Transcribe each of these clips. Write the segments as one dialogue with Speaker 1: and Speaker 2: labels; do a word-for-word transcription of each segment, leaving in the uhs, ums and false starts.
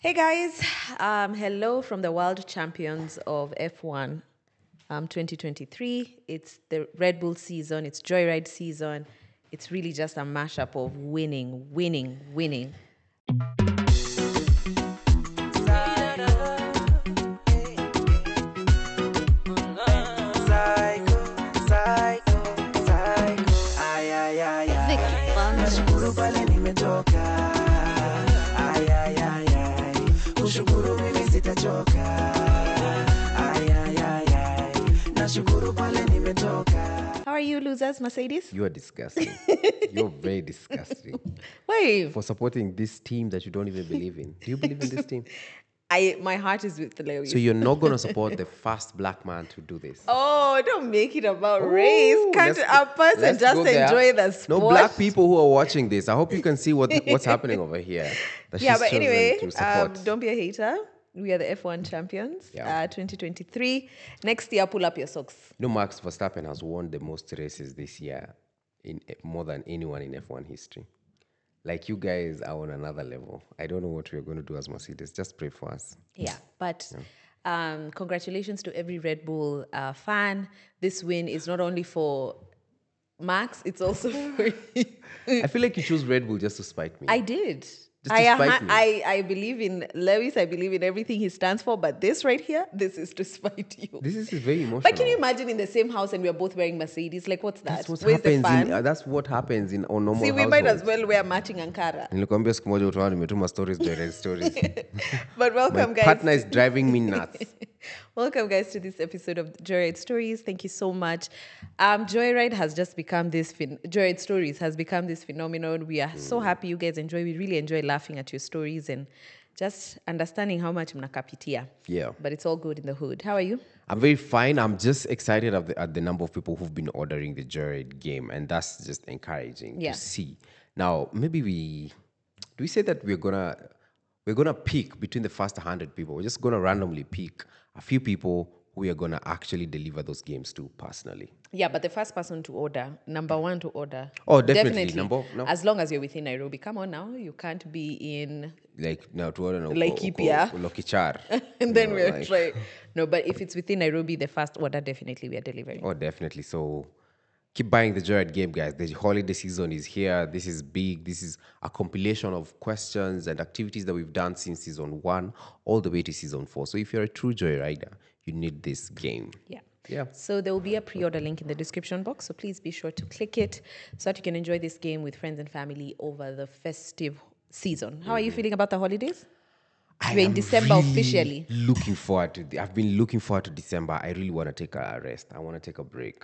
Speaker 1: Hey guys, um, hello from the world champions of F one um, twenty twenty-three. It's the Red Bull season, it's Joyride season. It's really just a mashup of winning, winning, winning.
Speaker 2: Vicky Bunch.
Speaker 3: Nashukuru pale nimetoka. Ay, ay, ay, ay. Kushukuru mimi sitachoka. Ay, ay, ay, ay. Nashukuru pale nimetoka.
Speaker 1: How are you, losers, Mercedes?
Speaker 4: You're disgusting. You're very disgusting
Speaker 1: Why?
Speaker 4: for supporting this team that you don't even believe in. Do you believe in this team?
Speaker 1: I my heart is with Lewis.
Speaker 4: So you're not going to support the first black man to do this?
Speaker 1: Oh, don't make it about race.
Speaker 4: Ooh,
Speaker 1: Can't
Speaker 4: let's
Speaker 1: a
Speaker 4: go-
Speaker 1: person
Speaker 4: let's
Speaker 1: just
Speaker 4: go there.
Speaker 1: enjoy the sport?
Speaker 4: No black people who are watching this. I hope you can see what what's happening over here. that
Speaker 1: Yeah,
Speaker 4: she's
Speaker 1: but
Speaker 4: chosen
Speaker 1: anyway,
Speaker 4: to
Speaker 1: um,
Speaker 4: support.
Speaker 1: don't be a hater. We are the F one champions,
Speaker 4: Yeah.
Speaker 1: uh, twenty twenty-three. Next year, pull up your socks.
Speaker 4: No, Max Verstappen has won the most races this year in more than anyone in F one history. Like, you guys are on another level. I don't know what we're going to do as Mercedes. Just pray for us.
Speaker 1: Yeah, but um, congratulations to every Red Bull uh, fan. This win is not only for Max, it's also for you.
Speaker 4: I feel like you chose Red Bull just to spite me.
Speaker 1: I did.
Speaker 4: Just
Speaker 1: I,
Speaker 4: to spite
Speaker 1: aha-
Speaker 4: me.
Speaker 1: I, I believe in Lewis. I believe in everything he stands for. But this right here, this is to spite you.
Speaker 4: This is very emotional.
Speaker 1: But can you imagine in the same house and we're both wearing Mercedes? Like, what's that?
Speaker 4: That's what
Speaker 1: Where's the
Speaker 4: happens
Speaker 1: fun?
Speaker 4: in, uh, that's what happens in on normal
Speaker 1: See, we might as
Speaker 4: households.
Speaker 1: well wear matching Ankara.
Speaker 4: Nilikwambia siku moja utaona nimetuma stories Joyride stories.
Speaker 1: But
Speaker 4: My
Speaker 1: welcome, guys.
Speaker 4: partner is driving me nuts.
Speaker 1: Welcome, guys, to this episode of Joyride Stories. Thank you so much. Um, Joyride has just become this, phen- Joyride Stories has become this phenomenon. We are so happy you guys enjoy. We really enjoy laughing at your stories and just understanding how much mnakapitia.
Speaker 4: Yeah.
Speaker 1: But it's all good in the hood. How are you?
Speaker 4: I'm very fine. I'm just excited at the, at the number of people who've been ordering the Joyride game, and that's just encouraging
Speaker 1: Yeah.
Speaker 4: to see. Now, maybe we do we say that we're gonna we're gonna pick between the first one hundred people. We're just gonna randomly pick a few people who we are gonna actually deliver those games to personally.
Speaker 1: Yeah, but the first person to order, number one to order.
Speaker 4: Oh, definitely. Number- no.
Speaker 1: As long as you're within Nairobi. Come on now. You can't be in
Speaker 4: Like now to order no,
Speaker 1: Laikipia.
Speaker 4: Lokichar.
Speaker 1: and then
Speaker 4: No,
Speaker 1: we're
Speaker 4: like-
Speaker 1: trying. No, but if it's within Nairobi, the first order, definitely we are delivering.
Speaker 4: Oh, definitely. So keep buying the Joyride game, guys. The holiday season is here. This is big. This is a compilation of questions and activities that we've done since season one all the way to season four. So if you're a true Joyrider, you need this game.
Speaker 1: Yeah.
Speaker 4: Yeah.
Speaker 1: So there will be a pre-order link in the description box. So please be sure to click it so that you can enjoy this game with friends and family over the festive season. How are you feeling about the holidays?
Speaker 4: I
Speaker 1: We're in
Speaker 4: am
Speaker 1: December
Speaker 4: really
Speaker 1: officially.
Speaker 4: Looking forward to. The, I've been looking forward to December. I really want to take a rest. I want to take a break.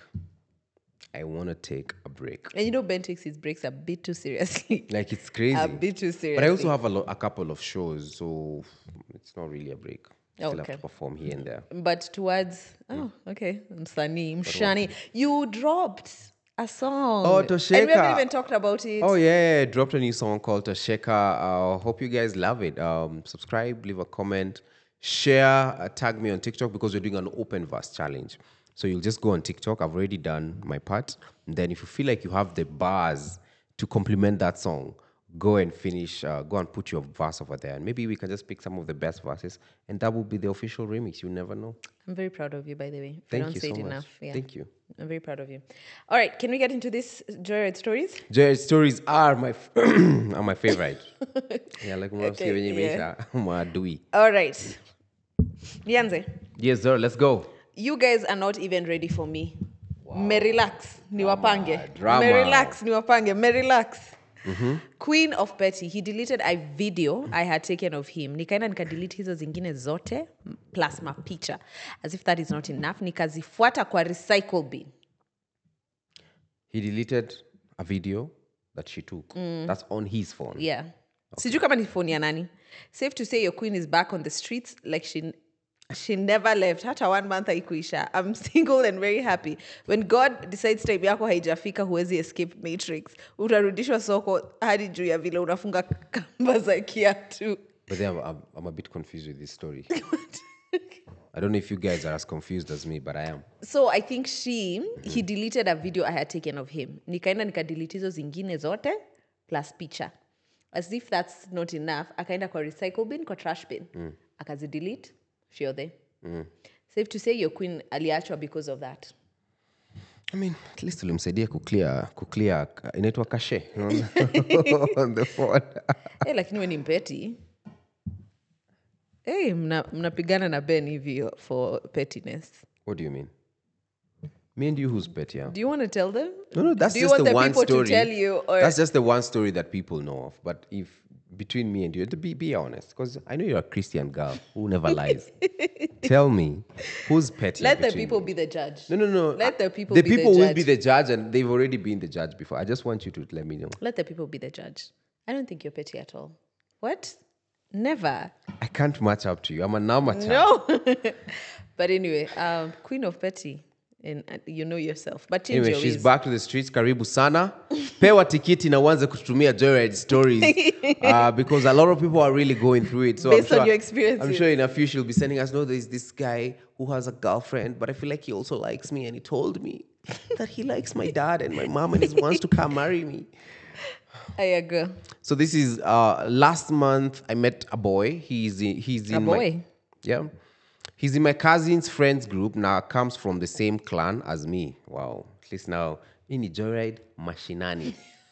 Speaker 4: I want to take a break.
Speaker 1: And you know, Ben takes his breaks a bit too seriously.
Speaker 4: Like, it's crazy.
Speaker 1: A bit too seriously.
Speaker 4: But I also have a, lo- a couple of shows, so it's not really a break. Still
Speaker 1: Okay.
Speaker 4: have to perform here and there.
Speaker 1: But towards, oh, okay, Msani, Mshani, you dropped a song.
Speaker 4: Oh,
Speaker 1: And we
Speaker 4: Tosheka.
Speaker 1: haven't even talked about it.
Speaker 4: Oh yeah, dropped a new song called Tosheka. Uh, hope you guys love it. Um, subscribe, leave a comment, share, uh, tag me on TikTok because we're doing an open verse challenge. So you'll just go on TikTok. I've already done my part. And then if you feel like you have the bars to complement that song, go and finish. Uh, go and put your verse over there, and maybe we can just pick some of the best verses, and that will be the official remix. You never know.
Speaker 1: I'm very proud of you, by the way.
Speaker 4: Thank
Speaker 1: I don't
Speaker 4: you
Speaker 1: say
Speaker 4: so
Speaker 1: it
Speaker 4: much.
Speaker 1: enough. Yeah.
Speaker 4: Thank you.
Speaker 1: I'm very proud of you. All right, can we get into this Joyride stories?
Speaker 4: Joyride stories are my f- are my favorite. Yeah, like
Speaker 1: Okay, yeah.
Speaker 4: maadui.
Speaker 1: All right. Nianze,
Speaker 4: Yes, sir. Let's go.
Speaker 1: you guys are not even ready for me. Me relax, niwapange.
Speaker 4: drama.
Speaker 1: Me relax, niwapange. Me relax. Queen of Petty, he deleted a video I had taken of him. Nikaenda nikadelete hizo zingine zote plus mapicha. As if that is not enough, nikazifuata kwa recycle bin.
Speaker 4: He deleted a video that she took. That's on his phone.
Speaker 1: Yeah. Sijui kama ni phone ya nani. Safe to say your queen is back on the streets like she she never left. Hata one month haikuisha. I'm single and very happy. When God decides time yako haijafika huwezi escape matrix. Utarudishwa soko hadi juu ya vile unafunga kamba za kiatu.
Speaker 4: But then I'm, I'm, I'm a bit confused with this story. I don't know if you guys are as confused as me, but I am.
Speaker 1: So I think she he deleted a video I had taken of him. Nikaenda nikadelete hizo zingine zote plus picha. As if that's not enough, akaenda kwa recycle bin, kwa trash bin. Mm. Akazi delete, shiothe. Mm. Safe to say your queen aliachwa because of that.
Speaker 4: I mean, at least ulimsaidia kuclear, kuclear, inaitwa cache on the phone.
Speaker 1: Eh, lakini we ni mpeti. Eh, mna, mnapigana na Ben hivi for pettiness.
Speaker 4: What do you mean? Me and you, who's petty? Yeah?
Speaker 1: Do you want to tell them?
Speaker 4: No, no, that's
Speaker 1: Do you
Speaker 4: just
Speaker 1: want
Speaker 4: the,
Speaker 1: the
Speaker 4: one
Speaker 1: people
Speaker 4: story.
Speaker 1: to tell you? Or
Speaker 4: That's just the one story that people know of. But if between me and you, to be be honest, because I know you're a Christian girl who never lies. Tell me, who's petty?
Speaker 1: let the
Speaker 4: between
Speaker 1: people
Speaker 4: you?
Speaker 1: be the judge.
Speaker 4: No, no, no.
Speaker 1: Let the people
Speaker 4: the
Speaker 1: be
Speaker 4: people
Speaker 1: the
Speaker 4: will
Speaker 1: judge.
Speaker 4: be the judge, and they've already been the judge before. I just want you to let me know.
Speaker 1: Let the people be the judge. I don't think you're petty at all. What? Never.
Speaker 4: I can't match up to you. I'm an amateur.
Speaker 1: No. But anyway, um, Queen of Petty. And uh, you know yourself. But change
Speaker 4: Anyway,
Speaker 1: your
Speaker 4: she's
Speaker 1: ways.
Speaker 4: back to the streets. Karibu sana. Pewa tikiti na uanze kututumia joyride stories uh, because a lot of people are really going through it. So
Speaker 1: Based
Speaker 4: I'm
Speaker 1: on
Speaker 4: sure,
Speaker 1: your experiences.
Speaker 4: I'm sure in a few she'll be sending us, no, there's this guy who has a girlfriend, but I feel like he also likes me, and he told me that he likes my dad and my mom and he wants to come marry me.
Speaker 1: I agree.
Speaker 4: So this is uh, last month I met a boy. He's in, he's in
Speaker 1: A
Speaker 4: my-
Speaker 1: boy?
Speaker 4: yeah. He's in my cousin's friends group. Now comes from the same clan as me. Wow. At least now, ini joyride mashinani.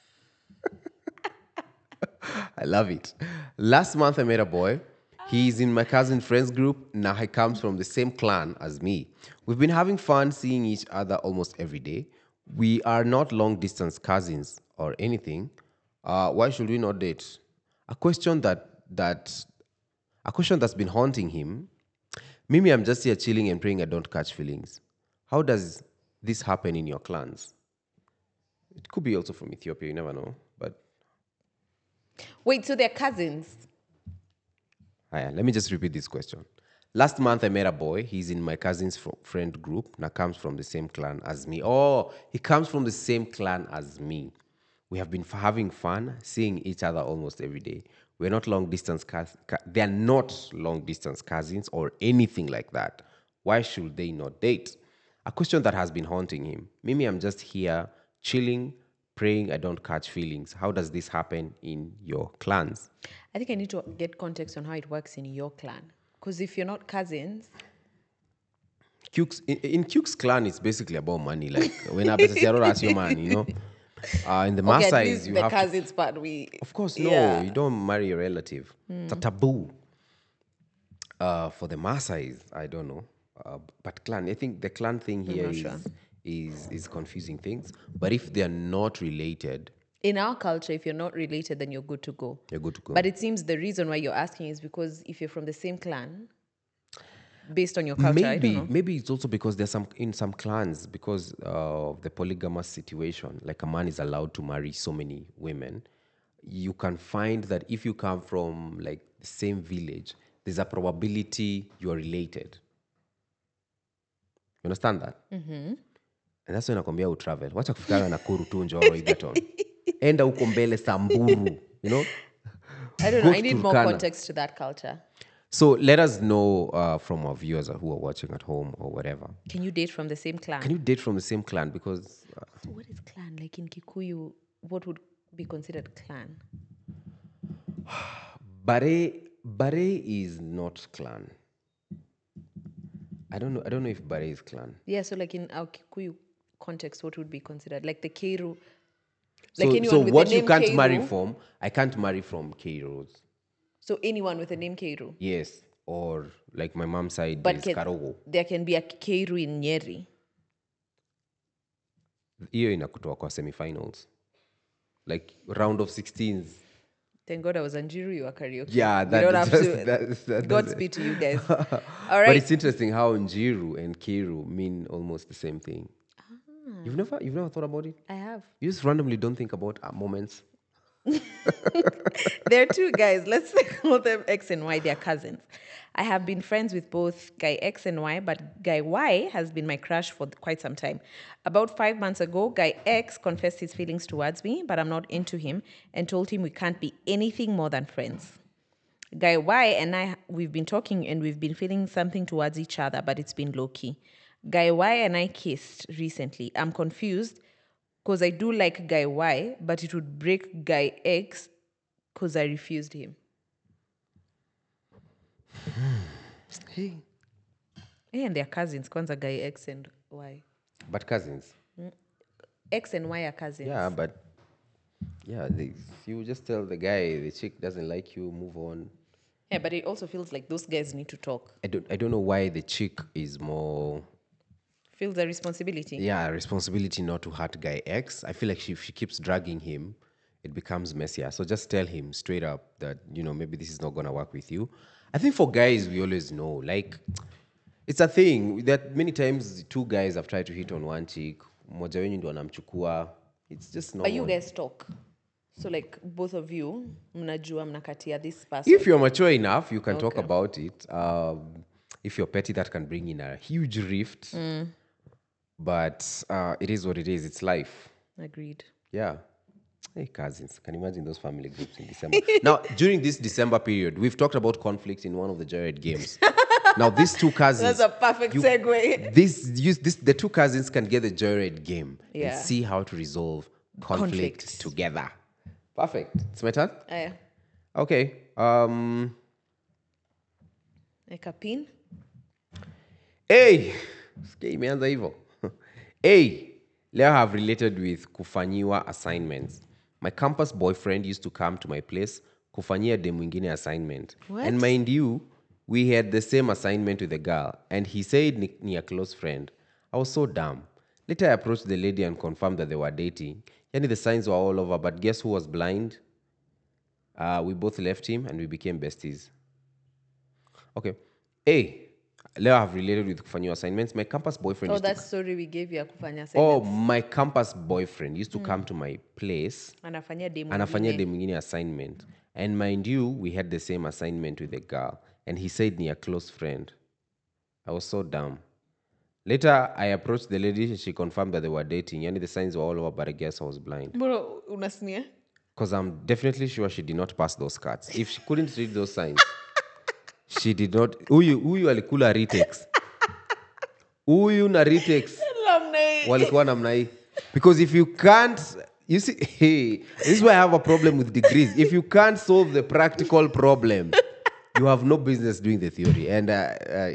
Speaker 4: I love it. Last month I met a boy. He's in my cousin friends group. Now he comes from the same clan as me. We've been having fun seeing each other almost every day. We are not long distance cousins or anything. Uh, why should we not date? A question that that a question that's been haunting him. Mimi, I'm just here chilling and praying I don't catch feelings. How does this happen in your clans? It could be also from Ethiopia, you never know. But
Speaker 1: Wait, so they're cousins?
Speaker 4: Aya, let me just repeat this question. Last month I met a boy. He's in my cousin's fr- friend group. Now comes from the same clan as me. Oh, he comes from the same clan as me. We have been f- having fun, seeing each other almost every day. We're not long distance cousins. They're not long distance cousins or anything like that. Why should they not date? A question that has been haunting him. Mimi, I'm just here chilling, praying I don't catch feelings. How does this happen in your clans?
Speaker 1: I think I need to get context on how it works in your clan. Because if you're not cousins,
Speaker 4: Cuke's, in, in Cuke's clan, it's basically about money. Like when I ask your man, you know. Uh, in the
Speaker 1: okay, at
Speaker 4: Maasai,
Speaker 1: least
Speaker 4: you
Speaker 1: the
Speaker 4: have to,
Speaker 1: cousins part, we...
Speaker 4: of course, no,
Speaker 1: Yeah.
Speaker 4: you don't marry a relative. It's a taboo. Uh, for the Maasai, I don't know. Uh, but clan, I think the clan thing here
Speaker 1: not
Speaker 4: is,
Speaker 1: sure.
Speaker 4: is is confusing things. But if they're not related,
Speaker 1: In our culture, if you're not related, then you're good to go.
Speaker 4: you're good to go.
Speaker 1: But it seems the reason why you're asking is because if you're from the same clan, based on your culture, I don't
Speaker 4: maybe
Speaker 1: know.
Speaker 4: maybe it's also because there's some in some clans because uh, of the polygamous situation. Like a man is allowed to marry so many women. You can find that if you come from like the same village, there's a probability you are related. You understand that? Mm-hmm. And that's when nakwambia u travel. Wacha kufikana Nakuru tu Njoro Egerton. Enda huko mbele Samburu, you know?
Speaker 1: I don't
Speaker 4: Go
Speaker 1: know. I
Speaker 4: to
Speaker 1: need more
Speaker 4: Turkana.
Speaker 1: context to that culture.
Speaker 4: So let us know uh, from our viewers who are watching at home or whatever.
Speaker 1: Can you date from the same clan?
Speaker 4: Can you date from the same clan? Because uh,
Speaker 1: So what is clan? Like in Kikuyu, what would be considered clan?
Speaker 4: Bare Bare is not clan. I don't know. I don't know if Bare is clan.
Speaker 1: Yeah, so like in our Kikuyu context, what would be considered? Like the Keiru.
Speaker 4: So,
Speaker 1: Like anyone
Speaker 4: so
Speaker 1: with
Speaker 4: what
Speaker 1: the
Speaker 4: you
Speaker 1: name
Speaker 4: can't
Speaker 1: Keiru,
Speaker 4: marry from, I can't marry from Keiros.
Speaker 1: So anyone with the name Keiru.
Speaker 4: Yes, or like my mom's side
Speaker 1: But
Speaker 4: is
Speaker 1: can,
Speaker 4: Karogo.
Speaker 1: there can be a Keiru in Nyeri.
Speaker 4: Hiyo inakutoa kwa semifinals, like round of sixteens.
Speaker 1: Thank God I was Anjiru, you are karaoke.
Speaker 4: Yeah,
Speaker 1: We
Speaker 4: that
Speaker 1: don't have
Speaker 4: just-
Speaker 1: to.
Speaker 4: that- that
Speaker 1: Godspeed to you guys. All
Speaker 4: But
Speaker 1: right.
Speaker 4: it's interesting how Njiru and Kiru mean almost the same thing. You've never, you've never thought about it.
Speaker 1: I have.
Speaker 4: You just randomly don't think about uh, moments.
Speaker 1: There are two guys. Let's call them X and Y. They're cousins. I have been friends with both Guy X and Y, but Guy Y has been my crush for quite some time. About five months ago, Guy X confessed his feelings towards me, but I'm not into him, and told him we can't be anything more than friends. Guy Y and I, we've been talking and we've been feeling something towards each other, but it's been low key. Guy Y and I kissed recently. I'm confused because I do like Guy Y, but it would break Guy X because I refused him.
Speaker 4: Hey.
Speaker 1: Hey, and they're cousins. Kwanza guy X and Y.
Speaker 4: But cousins.
Speaker 1: X and Y are cousins.
Speaker 4: Yeah, but yeah, they, you just tell the guy the chick doesn't like you, move on.
Speaker 1: Yeah, but it also feels like those guys need to talk.
Speaker 4: I don't I don't know why the chick is more
Speaker 1: Feels a responsibility.
Speaker 4: yeah, responsibility not to hurt guy X. I feel like she, if she keeps dragging him, it becomes messier. So just tell him straight up that, you know, maybe this is not gonna work with you. I think for guys we always know. Like it's a thing that many times two guys have tried to hit on one chick. Mmoja wenyu ndo anamchukua. It's just
Speaker 1: But
Speaker 4: normal.
Speaker 1: you guys talk. So like both of you, mnajua mnakatia this person.
Speaker 4: If you're mature enough, you can talk
Speaker 1: Okay.
Speaker 4: about it. Um, if you're petty, that can bring in a huge rift. But uh, it is what it is. It's life.
Speaker 1: Agreed.
Speaker 4: Yeah. Hey, cousins. Can you imagine those family groups in December? Now, during this December period, we've talked about conflict in one of the Jared games. Now, these two cousins.
Speaker 1: That's a perfect
Speaker 4: you-
Speaker 1: segue.
Speaker 4: This, use, this, the two cousins can get the Jared game
Speaker 1: Yeah.
Speaker 4: and see how to resolve conflict,
Speaker 1: Conflict.
Speaker 4: together. Perfect. It's my turn?
Speaker 1: Ah, yeah.
Speaker 4: Okay. Um,
Speaker 1: Like a pin.
Speaker 4: hey, sikia imeanza hivyo. Hey, leo I have related with kufanyiwa assignments. My campus boyfriend used to come to my place kufanyia dem mwingine assignment.
Speaker 1: What?
Speaker 4: And mind you, we had the same assignment with the girl and he said ni, ni a close friend. I was so dumb. Later I approached the lady and confirmed that they were dating. Yani the signs were all over, but guess who was blind? Uh, we both left him and we became besties. Okay. Hey, leo I have related with kufanyiwa assignments. My campus boyfriend
Speaker 1: Oh,
Speaker 4: used to
Speaker 1: that story we gave you ya kufanya
Speaker 4: Oh,
Speaker 1: assignments.
Speaker 4: my campus boyfriend used to come to my place
Speaker 1: Anafanyia demu
Speaker 4: anafanyia
Speaker 1: mwingine.
Speaker 4: dem mwingine assignment. And mind you, we had the same assignment with the girl. And he said ni a close friend. I was so dumb. Later, I approached the lady and she confirmed that they were dating. Yani the signs were all over, but I guess I was blind.
Speaker 1: Mbona unasnia?
Speaker 4: Because I'm definitely sure she did not pass those cards. If she couldn't read those signs, she did not. Huyu huyu alikula retakes. Huyu na retakes. Walikuwa namna hii. Because if you can't, you see, hey, this is why I have a problem with degrees. If you can't solve the practical problem, you have no business doing the theory. And uh, uh,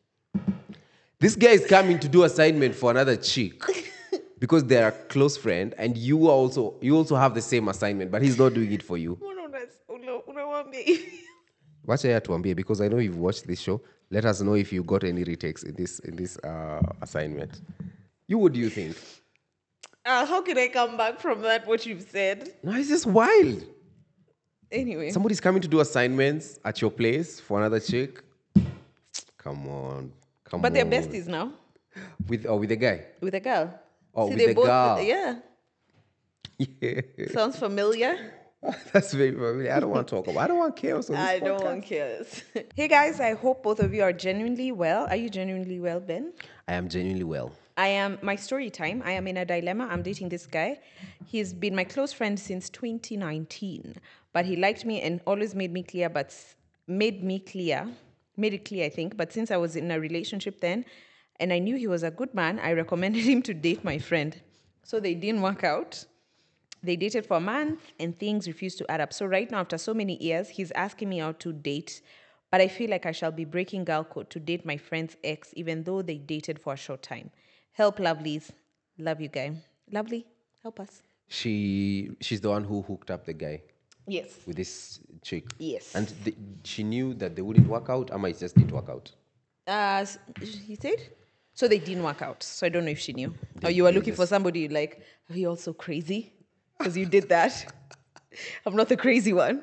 Speaker 4: this guy is coming to do assignment for another chick because they're a close friend, and you are also you also have the same assignment, but he's not doing it for you.
Speaker 1: Mbona unas- una- unawambia hivi?
Speaker 4: Wacha yeye atuambie, because I know you've watched this show. Let us know if you got any retakes in this in this uh, assignment. You, what do you think?
Speaker 1: Uh, how can I come back from that, what you've said?
Speaker 4: No, it's just wild.
Speaker 1: Anyway.
Speaker 4: Somebody's coming to do assignments at your place for another chick. Come on, come
Speaker 1: But
Speaker 4: on.
Speaker 1: they're besties now
Speaker 4: with or with the guy.
Speaker 1: with a girl.
Speaker 4: Oh,
Speaker 1: See,
Speaker 4: with
Speaker 1: they
Speaker 4: the
Speaker 1: both,
Speaker 4: girl.
Speaker 1: Yeah.
Speaker 4: Yeah,
Speaker 1: Sounds familiar.
Speaker 4: that's very familiar. I don't want to talk about. I don't want chaos on this
Speaker 1: I don't
Speaker 4: podcast.
Speaker 1: want chaos. Hey guys, I hope both of you are genuinely well. Are you genuinely well, Ben?
Speaker 4: I am genuinely well.
Speaker 1: I am my story time. I am in a dilemma. I'm dating this guy. He's been my close friend since twenty nineteen, but he liked me and always made me clear, but s- made me clear, made it clear, I think. But since I was in a relationship then, and I knew he was a good man, I recommended him to date my friend. So they didn't work out. They dated for a month and things refused to add up. So right now, after so many years, he's asking me out to date. But I feel like I shall be breaking girl code to date my friend's ex, even though they dated for a short time. Help, lovelies. Love you, guy. Lovely, help us.
Speaker 4: She she's the one who hooked up the guy
Speaker 1: Yes.
Speaker 4: with this chick.
Speaker 1: Yes.
Speaker 4: And the, she knew that they wouldn't work out. Ama it just didn't work out.
Speaker 1: Uh, s- he said? So they didn't work out. So I don't know if she knew. Or you were looking for somebody like, are you also crazy? Because you did that. I'm not the crazy one.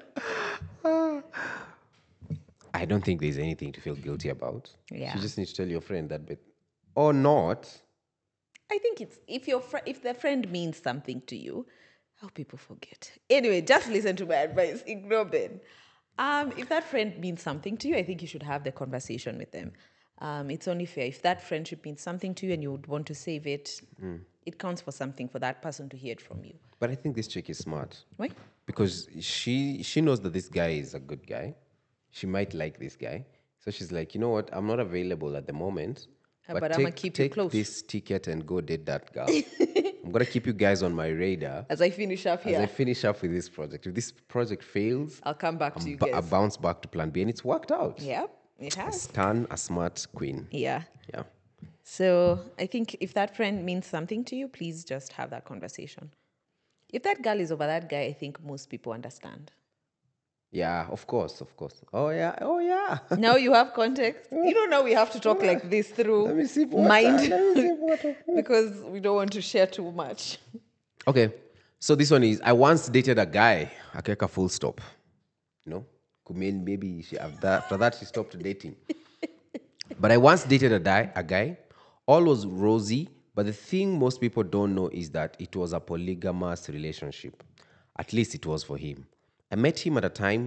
Speaker 4: I don't think there's anything to feel guilty about.
Speaker 1: Yeah.
Speaker 4: You just need to tell your friend that, but or not.
Speaker 1: I think it's if your fr- if the friend means something to you, how people forget. Anyway, just listen to my advice. Ignore Ben. Um, if that friend means something to you, I think you should have the conversation with them. Um, it's only fair. If that friendship means something to you and you would want to save it, it counts for something for that person to hear it from you.
Speaker 4: But I think this chick is smart.
Speaker 1: Why?
Speaker 4: Because she she knows that this guy is a good guy. She might like this guy. So she's like, you know what? I'm not available at the moment.
Speaker 1: Uh, but I'ma
Speaker 4: take,
Speaker 1: keep you
Speaker 4: take
Speaker 1: close."
Speaker 4: this ticket and go date that girl. I'm gonna keep you guys on my radar
Speaker 1: As I finish up
Speaker 4: as
Speaker 1: here,
Speaker 4: I finish up with this project. If this project fails,
Speaker 1: I'll come back to
Speaker 4: I'm
Speaker 1: you
Speaker 4: bu- I
Speaker 1: guys.
Speaker 4: bounce back to Plan B, and it's worked out.
Speaker 1: Yep, it
Speaker 4: I
Speaker 1: has.
Speaker 4: stand a smart queen.
Speaker 1: Yeah.
Speaker 4: Yeah.
Speaker 1: So I think if that friend means something to you, please just have that conversation. If that girl is over that guy, I think most people understand.
Speaker 4: Yeah, of course, of course. Oh yeah, oh yeah.
Speaker 1: Now you have context. You know, now we have to talk like this through
Speaker 4: Let me sip water.
Speaker 1: mind
Speaker 4: Let me sip water.
Speaker 1: because we don't want to share too much.
Speaker 4: Okay, so this one is: I once dated a guy. Akeka full stop. You know, could mean maybe she after after that she stopped dating. But I once dated a, di- a guy. All was rosy, but the thing most people don't know is that it was a polygamous relationship. At least it was for him. I met him at a time.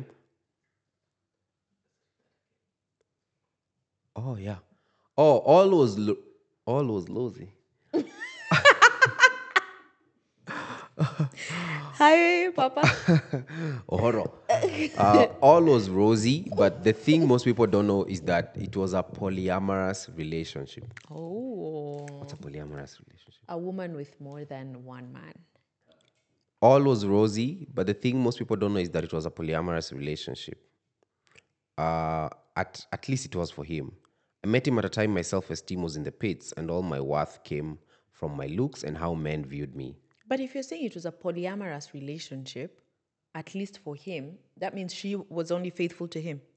Speaker 4: Oh yeah. Oh, all was lo- all was rosy.
Speaker 1: Hi, Papa.
Speaker 4: Horror. Uh, all was rosy, but the thing most people don't know is that it was a polyamorous relationship.
Speaker 1: Oh,
Speaker 4: What's a polyamorous relationship?
Speaker 1: a woman with more than one man.
Speaker 4: All was rosy, but the thing most people don't know is that it was a polyamorous relationship. Uh, at, at least it was for him. I met him at a time my self-esteem was in the pits and all my worth came from my looks and how men viewed me.
Speaker 1: But if you're saying it was a polyamorous relationship, at least for him, that means she was only faithful to him.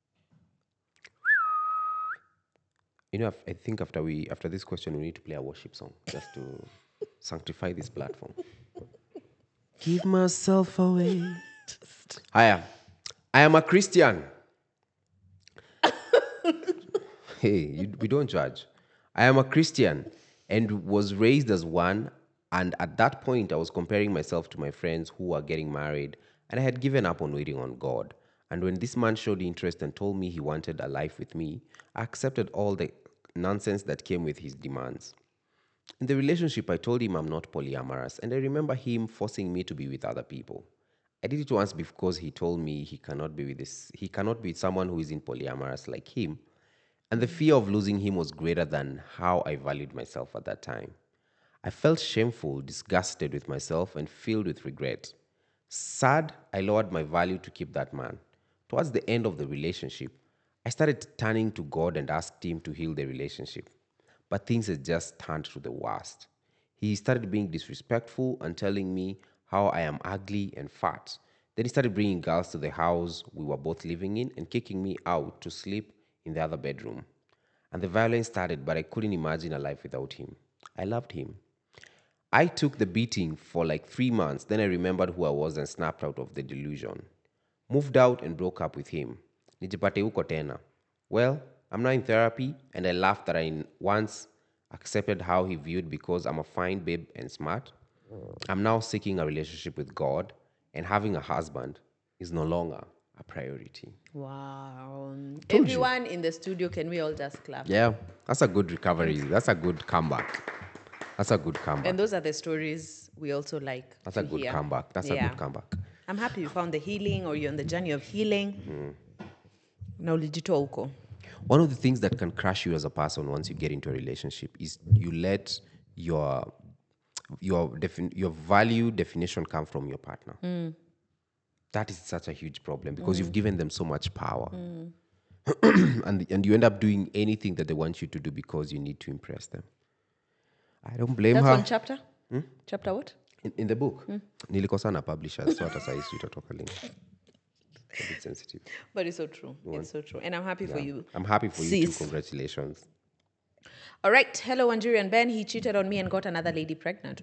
Speaker 4: You know, I think after we after this question, we need to play a worship song just to sanctify this platform. Give myself away. Hiya. I am a Christian. Hey, you, we don't judge. I am a Christian and was raised as one. And at that point, I was comparing myself to my friends who were getting married, and I had given up on waiting on God. And when this man showed interest and told me he wanted a life with me, I accepted all the nonsense that came with his demands. In the relationship, I told him I'm not polyamorous, and I remember him forcing me to be with other people. I did it once because he told me he cannot be with this, he cannot be with someone who is in polyamorous like him, and the fear of losing him was greater than how I valued myself at that time. I felt shameful, disgusted with myself, and filled with regret. Sad, I lowered my value to keep that man. Towards the end of the relationship, I started turning to God and asked Him to heal the relationship. But things had just turned to the worst. He started being disrespectful and telling me how I am ugly and fat. Then he started bringing girls to the house we were both living in and kicking me out to sleep in the other bedroom. And the violence started, but I couldn't imagine a life without him. I loved him. I took the beating for like three months. Then I remembered who I was and snapped out of the delusion. Moved out and broke up with him. Nijipate huko tena. Well, I'm now in therapy and I laughed that I once accepted how he viewed because I'm a fine babe and smart. I'm now seeking a relationship with God and having a husband is no longer a priority.
Speaker 1: Wow.
Speaker 4: Told you.
Speaker 1: Everyone in the studio, can we all just clap?
Speaker 4: Yeah, that's a good recovery. That's a good comeback. That's a good comeback.
Speaker 1: And those are the stories we also like.
Speaker 4: That's
Speaker 1: to
Speaker 4: a good
Speaker 1: hear.
Speaker 4: comeback. That's a
Speaker 1: Yeah.
Speaker 4: good comeback.
Speaker 1: I'm happy you found the healing or you're on the journey of healing. Na ulijitoa huko.
Speaker 4: One of the things that can crush you as a person once you get into a relationship is you let your your defin- your value definition come from your partner. That is such a huge problem because you've given them so much power. and and you end up doing anything that they want you to do because you need to impress them. I don't blame
Speaker 1: That's
Speaker 4: her.
Speaker 1: one chapter? Chapter what?
Speaker 4: In, in the book, nilikosa na publishers, so hata sahi sitatoka link. A bit sensitive.
Speaker 1: But it's so true. It's so true. And I'm happy for
Speaker 4: Yeah.
Speaker 1: you.
Speaker 4: I'm happy for you too.
Speaker 1: sis.
Speaker 4: Congratulations.
Speaker 1: All right. Hello, Nigerian Ben. He cheated on me and got another lady pregnant.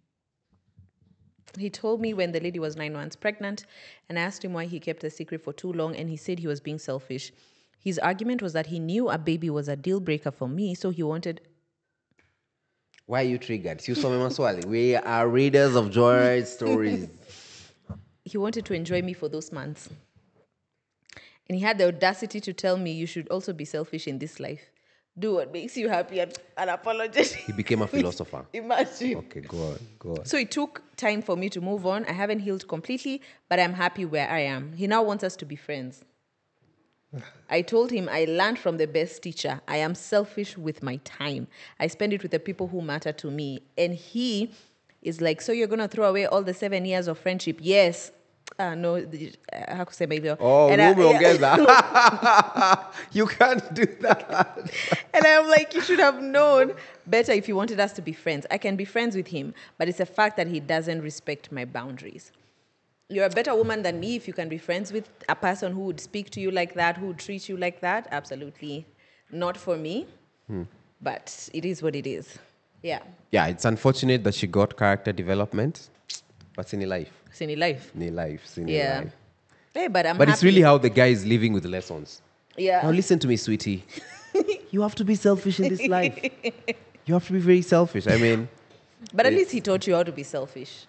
Speaker 1: He told me when the lady was nine months pregnant, and I asked him why he kept the secret for too long, and he said he was being selfish. His argument was that he knew a baby was a deal breaker for me, so he wanted.
Speaker 4: Why are you triggered? Si usome maswali. We are readers of joy stories.
Speaker 1: He wanted to enjoy me for those months. And he had the audacity to tell me you should also be selfish in this life. Do what makes you happy and unapologetic.
Speaker 4: He became a philosopher.
Speaker 1: Imagine.
Speaker 4: Okay, go on, go on.
Speaker 1: So it took time for me to move on. I haven't healed completely, but I'm happy where I am. He now wants us to be friends. I told him I learned from the best teacher. I am selfish with my time. I spend it with the people who matter to me. And he is like, so you're going to throw away all the seven years of friendship? Yes. Uh, no, the- uh, hakusema hivyo.
Speaker 4: Oh,
Speaker 1: And I-
Speaker 4: umeongeza. You can't do that.
Speaker 1: And I'm like, you should have known better if you wanted us to be friends. I can be friends with him, but it's a fact that he doesn't respect my boundaries. You're a better woman than me if you can be friends with a person who would speak to you like that, who would treat you like that. Absolutely not for me, but it is what it is. Yeah,
Speaker 4: Yeah, it's unfortunate that she got character development, but it's in life.
Speaker 1: it's in life.
Speaker 4: In life, it's in
Speaker 1: Yeah.
Speaker 4: life.
Speaker 1: Hey, but I'm
Speaker 4: But
Speaker 1: happy.
Speaker 4: it's really how the guy is living with lessons.
Speaker 1: Yeah.
Speaker 4: Now listen to me, sweetie. You have to be selfish in this life. You have to be very selfish. I mean,
Speaker 1: But at least he taught you how to be selfish.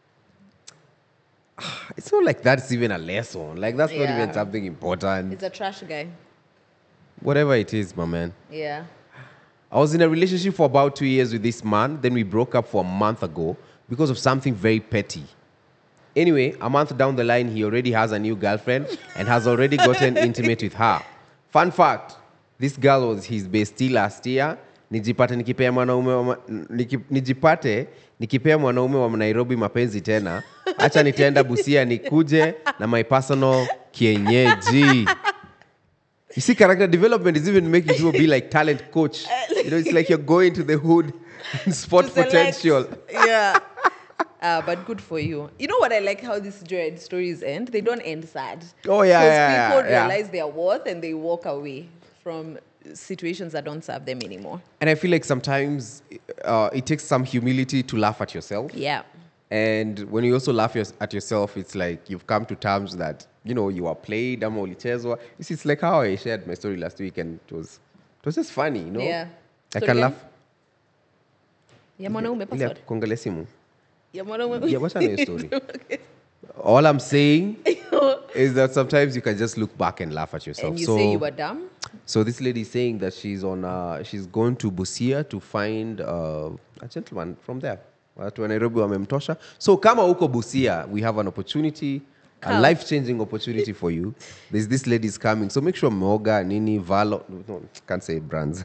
Speaker 4: it's not like that's even a lesson. Like that's not
Speaker 1: Yeah.
Speaker 4: even something important.
Speaker 1: He's a trash guy.
Speaker 4: Whatever it is, my man.
Speaker 1: Yeah.
Speaker 4: I was in a relationship for about two years with this man. Then we broke up for a month ago because of something very petty. Anyway, a month down the line, he already has a new girlfriend and has already gotten intimate with her. Fun fact, this girl was his bestie last year. Nijipate nikipea mwanaume wa, niki, nijipate nikipea mwanaume wa Nairobi mapenzi tena. Acha nitaenda Busia nikuje na my personal kienyeji. You see, character development is even making people be like talent coach. You know, it's like you're going to the hood and spot
Speaker 1: To select.
Speaker 4: potential.
Speaker 1: Yeah. Uh, but good for you. You know what I like how these Jared stories end? They don't end sad.
Speaker 4: Oh, yeah,
Speaker 1: Because
Speaker 4: yeah,
Speaker 1: people
Speaker 4: yeah, yeah.
Speaker 1: realize their worth and they walk away from situations that don't serve them anymore.
Speaker 4: And I feel like sometimes uh, it takes some humility to laugh at yourself.
Speaker 1: Yeah.
Speaker 4: And when you also laugh yours- at yourself, it's like you've come to terms that, you know, you are played, ama ulichezwa. You see, it's like how I shared my story last week and it was, it was just funny, you know?
Speaker 1: Yeah.
Speaker 4: I
Speaker 1: Story
Speaker 4: can
Speaker 1: gani?
Speaker 4: laugh.
Speaker 1: Ya mwanaume
Speaker 4: Ile
Speaker 1: password.
Speaker 4: kuangalia simu.
Speaker 1: Ya mwanaume.
Speaker 4: Yeah, what's your story?
Speaker 1: Okay.
Speaker 4: All I'm saying is that sometimes you can just look back and laugh at yourself.
Speaker 1: And you
Speaker 4: so,
Speaker 1: say you were dumb?
Speaker 4: So this lady is saying that she's on, uh, she's gone to Busia to find uh, a gentleman from there. Watu wa Nairobi wamemtosha. So kama uko Busia, we have an opportunity, a
Speaker 1: Come.
Speaker 4: life-changing opportunity for you. There's this lady's coming. So make sure Moga, Nini, Valo, no, can't say brands.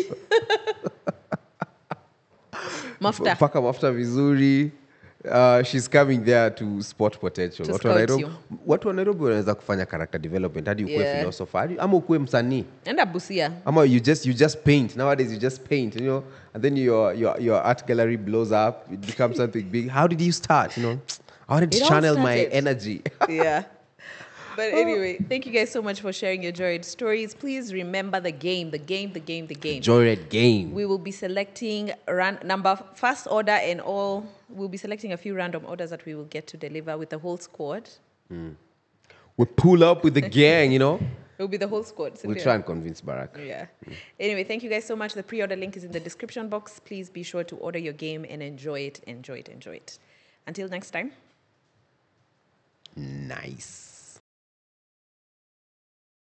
Speaker 1: Mafuta.
Speaker 4: Paka mafuta vizuri. Uh, she's coming there to spot potential.
Speaker 1: To
Speaker 4: Watu wa
Speaker 1: scout
Speaker 4: Nairobi,
Speaker 1: you.
Speaker 4: watu wa Nairobi wanaweza kufanya character development hadi ukuwe
Speaker 1: Yeah.
Speaker 4: philosopher hadi- ama ukuwe msanii.
Speaker 1: Enda Busia.
Speaker 4: Ama you just you just paint. Nowadays you just paint, you know, and then your your your art gallery blows up. It becomes something big. How did you start? You know, I wanted to
Speaker 1: It all
Speaker 4: channel my
Speaker 1: started.
Speaker 4: energy.
Speaker 1: Yeah. But anyway, thank you guys so much for sharing your Jared stories. Please remember the game, the game, the game, the game.
Speaker 4: Joyride game.
Speaker 1: We will be selecting ran- number first order and all. We'll be selecting a few random orders that we will get to deliver with the whole squad.
Speaker 4: We pull up with the gang. You know,
Speaker 1: It will be the whole squad.
Speaker 4: we'll
Speaker 1: Cynthia.
Speaker 4: try and convince Barack.
Speaker 1: Yeah. Anyway, thank you guys so much. The pre-order link is in the description box. Please be sure to order your game and enjoy it, enjoy it, enjoy it. Until next time.
Speaker 4: Nice.